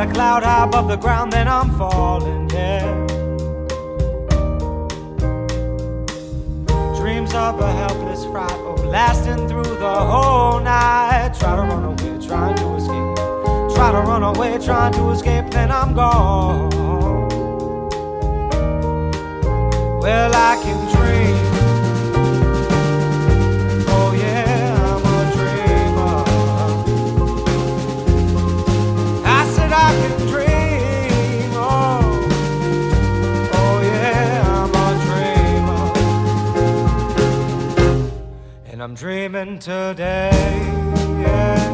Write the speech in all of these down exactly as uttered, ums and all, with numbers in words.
a cloud high above the ground, then I'm falling, yeah. Dreams of a helpless fright, oh, lasting through the whole night. Try to run away, trying to escape. Try to run away, trying to escape, then I'm gone. Well, I can dream. Oh yeah, I'm a dreamer. I said I can dream. Oh, oh yeah, I'm a dreamer. And I'm dreaming today, yeah.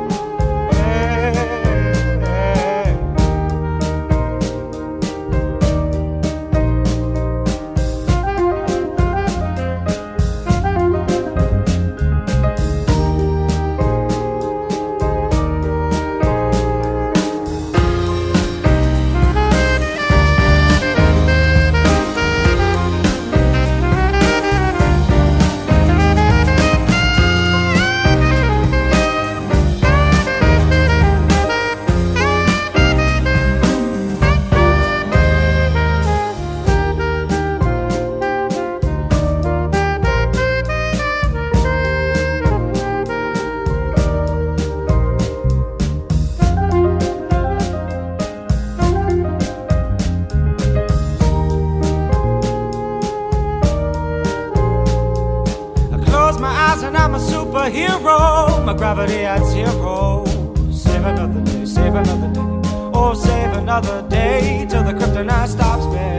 And I'm a superhero. My gravity at zero. Save another day, save another day. Oh, save another day till the kryptonite stops me.